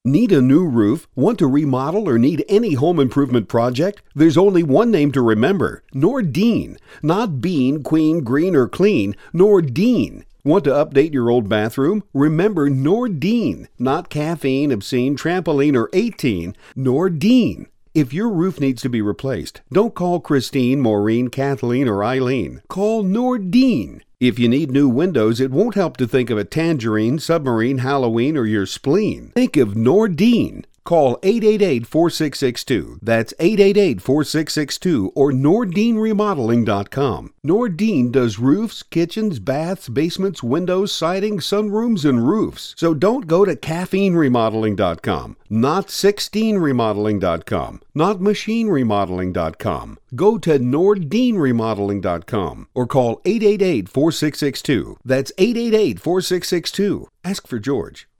Need a new roof? Want to remodel or need any home improvement project? There's only one name to remember: Nordine. Not bean, queen, green, or clean. Nordine. Want to update your old bathroom? Remember Nordine. Not caffeine, obscene, trampoline, or 18. Nordine. If your roof needs to be replaced, don't call Christine, Maureen, Kathleen, or Eileen. Call Nordine. If you need new windows, it won't help to think of a tangerine, submarine, Halloween, or your spleen. Think of Nordine. Call 888-4662. That's 888-4662 or NordineRemodeling.com. Nordine does roofs, kitchens, baths, basements, windows, siding, sunrooms, and roofs. So don't go to CaffeineRemodeling.com, not 16Remodeling.com, not MachineRemodeling.com. Go to NordineRemodeling.com or call 888-4662. That's 888-4662. Ask for George.